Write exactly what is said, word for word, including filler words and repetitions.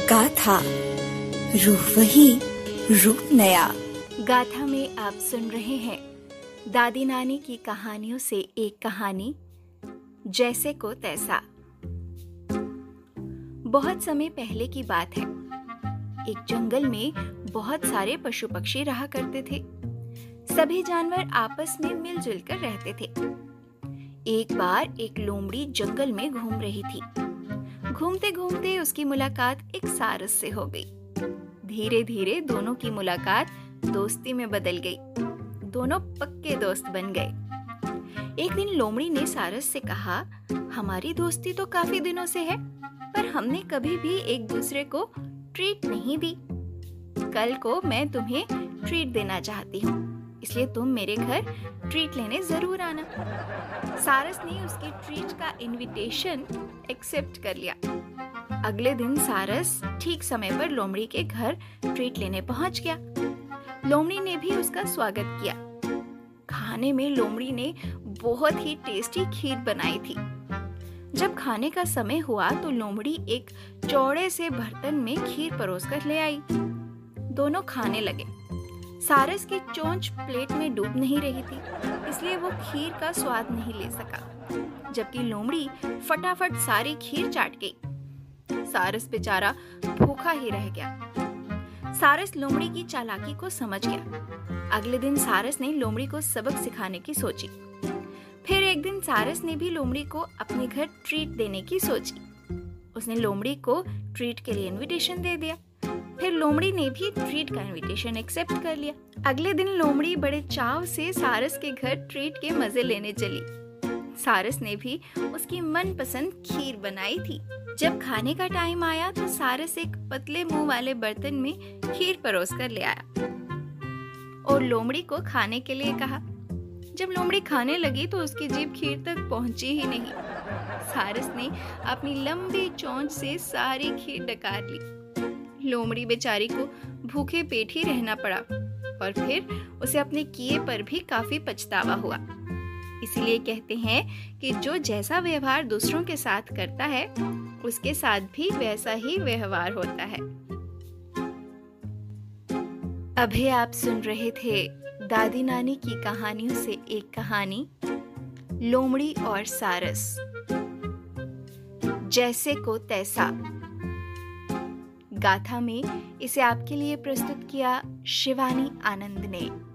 गाथा रूह वही रूप नया। गाथा में आप सुन रहे हैं दादी नानी की कहानियों से एक कहानी, जैसे को तैसा। बहुत समय पहले की बात है। एक जंगल में बहुत सारे पशु पक्षी रहा करते थे। सभी जानवर आपस में मिलजुल कर रहते थे। एक बार एक लोमड़ी जंगल में घूम रही थी। घूमते घूमते उसकी मुलाकात एक सारस से हो गई। धीरे धीरे दोनों की मुलाकात दोस्ती में बदल गई। दोनों पक्के दोस्त बन गए। एक दिन लोमड़ी ने सारस से कहा, हमारी दोस्ती तो काफी दिनों से है, पर हमने कभी भी एक दूसरे को ट्रीट नहीं दी। कल को मैं तुम्हें ट्रीट देना चाहती हूँ, इसलिए तुम मेरे घर ट्रीट लेने जरूर आना। सारस ने उसकी ट्रीट का इनविटेशन एक्सेप्ट कर लिया। अगले दिन सारस ठीक समय पर लोमड़ी के घर ट्रीट लेने पहुंच गया। लोमड़ी ने भी उसका स्वागत किया। खाने में लोमड़ी ने बहुत ही टेस्टी खीर बनाई थी। जब खाने का समय हुआ तो लोमड़ी एक चौड़े से बर्तन में खीर परोसकर ले आई। दोनों खाने लगे। सारस की चोंच प्लेट में डूब नहीं रही थी, इसलिए वो खीर का स्वाद नहीं ले सका, जबकि लोमड़ी फटाफट सारी खीर चाट गई। सारस बेचारा भूखा ही रह गया। सारस लोमड़ी की चालाकी को समझ गया। अगले दिन सारस ने लोमड़ी को सबक सिखाने की सोची। फिर एक दिन सारस ने भी लोमड़ी को अपने घर ट्रीट देने की सोची। उसने लोमड़ी को ट्रीट के लिए इनविटेशन दे दिया। फिर लोमड़ी ने भी ट्रीट का इनविटेशन एक्सेप्ट कर लिया। अगले दिन लोमड़ी बड़े चाव से सारस के घर ट्रीट के मजे लेने चली। सारस ने भी उसकी मनपसंद खीर बनाई थी। जब खाने का टाइम आया तो सारस एक पतले मुंह वाले बर्तन में खीर परोस कर ले आया और लोमड़ी को खाने के लिए कहा। जब लोमड़ी खाने लगी तो उसकी जीभ खीर तक पहुंची ही नहीं। सारस ने अपनी लंबी चोंच से सारी खीर डकार ली। लोमड़ी बेचारी को भूखे पेट ही रहना पड़ा और फिर उसे अपने किए पर भी काफी पछतावा हुआ। इसीलिए कहते हैं कि जो जैसा व्यवहार दूसरों के साथ करता है, उसके साथ भी वैसा ही व्यवहार होता है। अभी आप सुन रहे थे दादी नानी की कहानियों से एक कहानी, लोमड़ी और सारस, जैसे को तैसा। गाथा में इसे आपके लिए प्रस्तुत किया शिवानी आनंद ने।